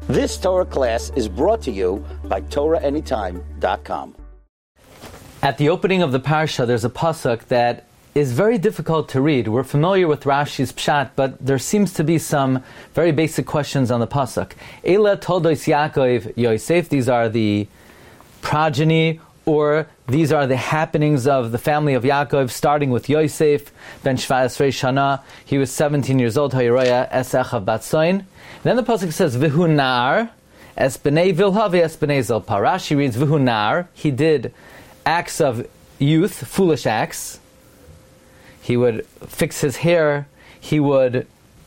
This Torah class is brought to you by TorahAnytime.com. At the opening of the parsha, there's a pasuk that is very difficult to read. We're familiar with Rashi's pshat, but there seems to be some very basic questions on the pasuk. Eila toldos Yaakov Yosef. These are the progeny, or these are the happenings of the family of Yaakov, starting with Yosef ben Shva Esrei Shana. He was 17 years old. Hayiroya es echav batsoin. Then the pasuk says Vihu nar es bnei Vilha es bnei Zilpa. Rashi reads Vihu nar. He did acts of youth, foolish acts. He would fix his hair. He would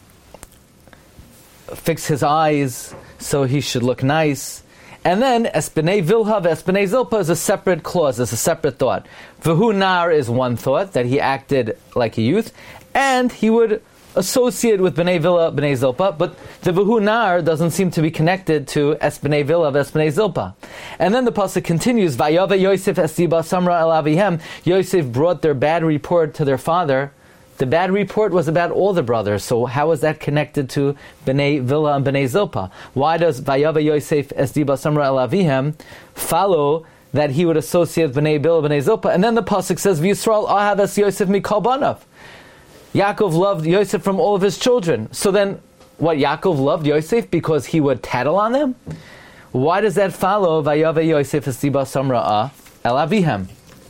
fix his eyes so he should look nice. And then Espenei Vilha Espenei Zilpa is a separate clause, it's a separate thought. V'hu nar is one thought, that he acted like a youth, and he would associate with Bnei Vilha, Bnei Zilpa, but the V'hu nar doesn't seem to be connected to Espenei Vilha, Espenei Zilpa. And then the pasuk continues, Vayava Yosef Estiba Samra El Avihem. Yosef brought their bad report to their father. The bad report was about all the brothers, so how is that connected to Bnei Vilha and Bnei Zilpa? Why does Vayava Yosef Estiba Samra El Avihem follow that he would associate Bnei Vilha, Bnei Zilpa? And then the pasuk says, V'Yisrael Ahav Es Yosef Mikol Banav. Yaakov loved Yosef from all of his children. So then, what, Yaakov loved Yosef because he would tattle on them? Why does that follow, Vayava Yosef Estiba Samra El Avihem?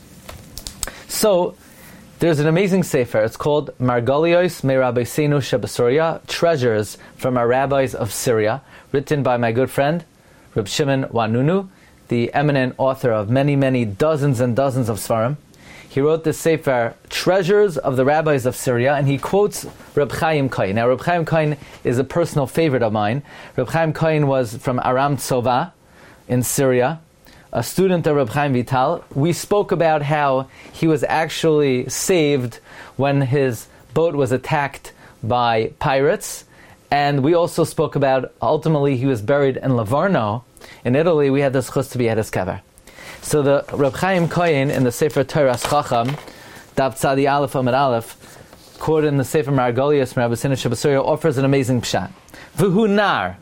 So, there's an amazing sefer. It's called Margolios Me Rabbeinu Shebesoria, Treasures from our Rabbis of Syria, written by my good friend, Reb Shimon Wanunu, the eminent author of many, many dozens and dozens of Svarim. He wrote this sefer, Treasures of the Rabbis of Syria, and he quotes Reb Chaim Kohen. Now, Reb Chaim Kohen is a personal favorite of mine. Reb Chaim Kohen was from Aram Tsova in Syria, a student of Reb Chaim Vital. We spoke about how he was actually saved when his boat was attacked by pirates, and we also spoke about ultimately he was buried in Livorno, in Italy. We had the zchus to be at his kever. So the Reb Chaim Kohen in the Sefer Torah Chacham, Daf Tzadi Aleph Amud Aleph, quoted in the Sefer Margolios from Rabbeinu Shebesoria, offers an amazing pshat. V'hu nar.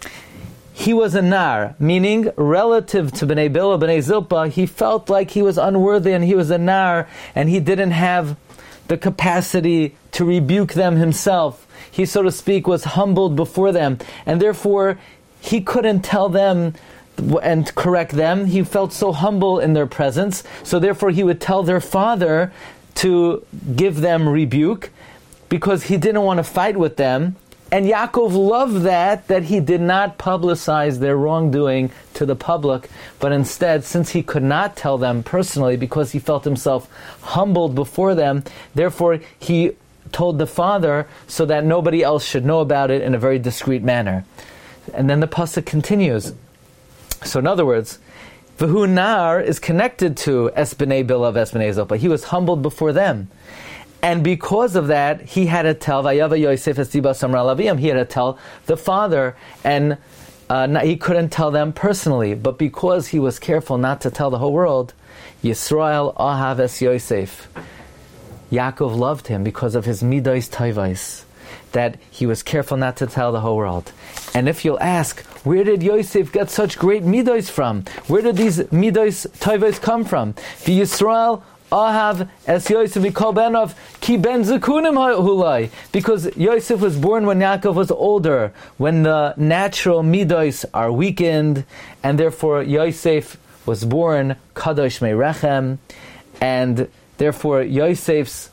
He was a nar, meaning relative to Bnei Bilha, Bnei Zilpa, he felt like he was unworthy and he was a nar, and he didn't have the capacity to rebuke them himself. He, so to speak, was humbled before them, and therefore he couldn't tell them and correct them. He felt so humble in their presence, so therefore he would tell their father to give them rebuke because he didn't want to fight with them. And Yaakov loved that he did not publicize their wrongdoing to the public, but instead, since he could not tell them personally because he felt himself humbled before them, therefore he told the father so that nobody else should know about it in a very discreet manner. And then the pasuk continues. So in other words, V'hu nar is connected to Es Bnei Bilha Ves Bnei Zilpa. He was humbled before them. And because of that, he had to tell Vayava Yosef Estiba Samra El Avihem. He had to tell the father, and he couldn't tell them personally. But because he was careful not to tell the whole world, Yisrael Ahav Es Yosef. Yaakov loved him because of his midos tovos, that he was careful not to tell the whole world. And if you'll ask, where did Yosef get such great midos from? Where did these midos tovos come from? The Yisrael Ahav Es Yosef Mikol Banav Ki Ben Zekunim Hulai. Because Yosef was born when Yaakov was older, when the natural midos are weakened, and therefore Yosef was born Kadosh Me'rechem, and therefore Yosef's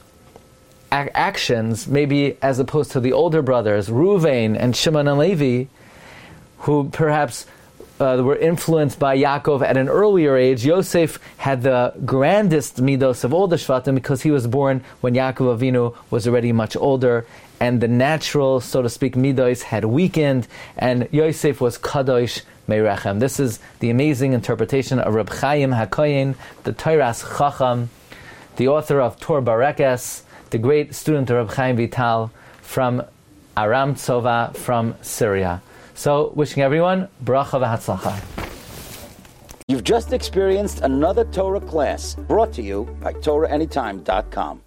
actions, maybe as opposed to the older brothers, Ruvain and Shimon and Levi, who perhaps were influenced by Yaakov at an earlier age. Yosef had the grandest midos of all the Shvatim because he was born when Yaakov Avinu was already much older, and the natural, so to speak, midos had weakened, and Yosef was Kadosh Me'rechem. This is the amazing interpretation of Reb Chaim HaKohen, the Toras Chacham, the author of Tor Barekes, the great student of Reb Chaim Vital from Aram Tsova from Syria. So, wishing everyone bracha v'hatzlacha. You've just experienced another Torah class brought to you by TorahAnytime.com.